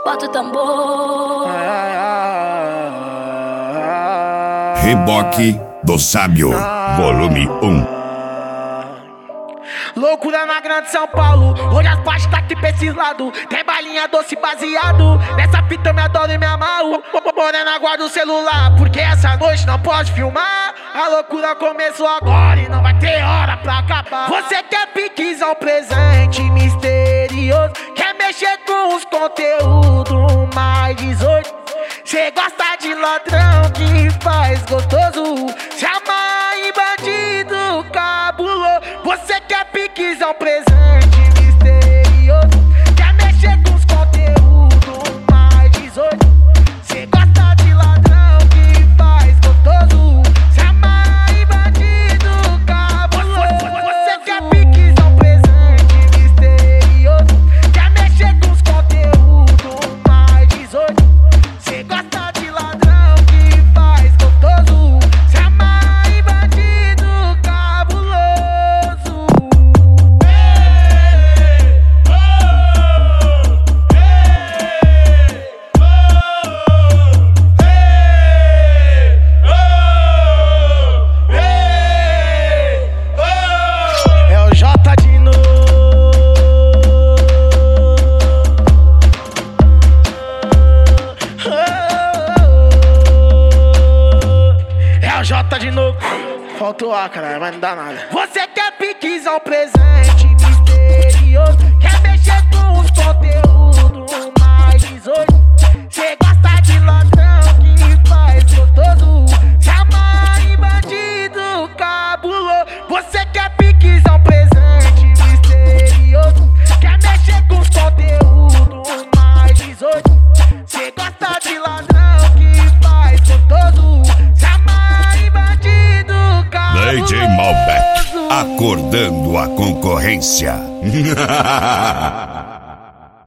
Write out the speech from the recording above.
bota o tambor. Reboque do Sábio, volume 1. Loucura na grande São Paulo, hoje as partes tá aqui pra esses lados. Tem balinha doce baseado, nessa fita eu me adoro e me amarro. Morena, guarda o celular, porque essa noite não pode filmar. A loucura começou agora e não vai ter hora pra acabar. Você quer piquezão, presente misterioso, quer mexer com os conteúdos mais 18. Cê gosta de ladrão que faz gostoso, se amarra em bandido cabuloso. Você quer piquezão, presente misterioso, quer mexer com os conteúdos mais 18. Cê gosta de ladrão que faz gostoso, se amarra em bandido cabuloso. Você quer piquezão, presente misterioso, quer mexer com os conteúdos mais 18. Cê gosta de ladrão que faz gostoso, se amarra em bandido cabuloso. É o J de novo. É o J de novo. Faltou A, cara, mas não dá nada. Você quer piquezão, presente misterioso, quer mexer com os conteúdos mais 18. Cê gosta de ladrão que faz gostoso, se amarra em bandido cabuloso. Você quer piquezão, presente misterioso, quer mexer com os conteúdos mais 18. Cê gosta de ladrão que faz gostoso, se amarra em bandido cabuloso. DJ Malbec, acordando a concorrência.